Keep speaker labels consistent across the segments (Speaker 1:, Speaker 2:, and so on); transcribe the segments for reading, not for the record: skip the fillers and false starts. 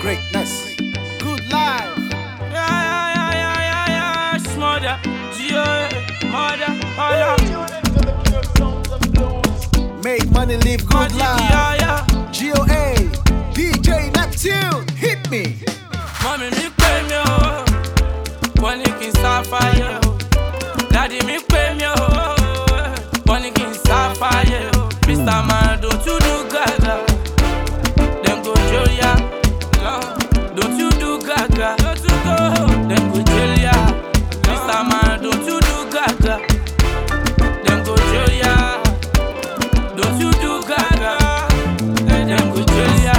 Speaker 1: Greatness. Good life.
Speaker 2: Yeah. Smother, Gio, mother, holla.
Speaker 1: Make money, live good life. GOA, DJ Neptune, hit me.
Speaker 2: Mommy, me pay me, oh. Money can sapphire. Daddy, me pay me, oh. Money can sapphire. Mr. Man, don't you do gaga. Them go Julia. Don't you do gaga. Don't you go. Them go Julia. Mr. Man, don't you do gaga. Them go Julia. Don't you do gaga. Them go Julia.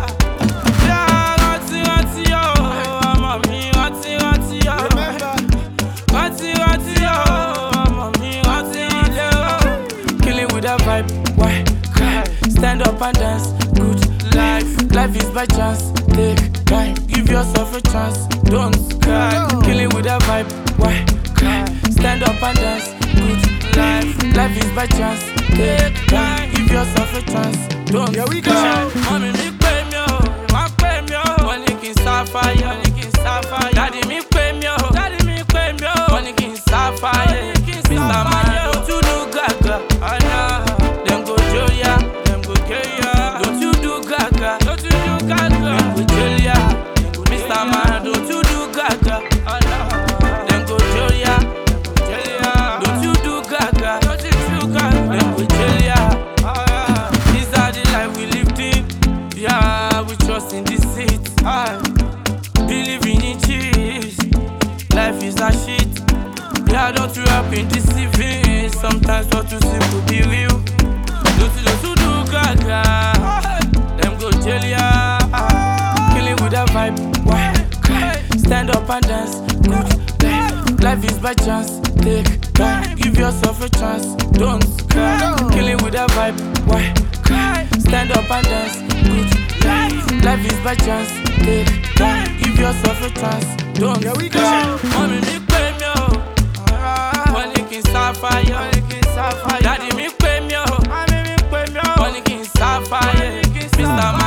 Speaker 2: Vibe, why cry? Stand up and dance, good life. Life is by chance, take time. Give yourself a chance, don't cry. Killing with a vibe, why cry? Stand up and dance, good life. Life is by chance, take time. Give yourself a chance, don't
Speaker 1: Here we
Speaker 2: cry.
Speaker 1: go.
Speaker 2: Mommy, me pay me, oh. Pay me, oh. Money can sapphire, Daddy, me pay me, oh. Daddy, me pay me, oh. Money can sapphire, Mr. Man, don't you do gaga? Them go Julia, them go Julia. Don't you do gaga? Don't you do gaga? Them go Julia, Mr. Man, don't you do gaga? Them go Julia, don't you do gaga? Don't you do gaga? Them go Julia. These are the life we lived in. Yeah, we trust in this seat. Believing in cheese. Life is a shit. Yeah, don't you up in deceiving. Sometimes what you see could be real. Don't you do gaga? Them go Julia. Killing with a vibe, why cry? Stand up and dance, good life. Life is by chance, take time. Give yourself a chance, don't cry. Killing with a vibe, why cry? Stand up and dance, good life. Life is by chance, take time. Give yourself a chance, don't cry. Mommy, me pay me, oh. Money can sapphire. Daddy, me pay me, oh. Money can sapphire. Mr.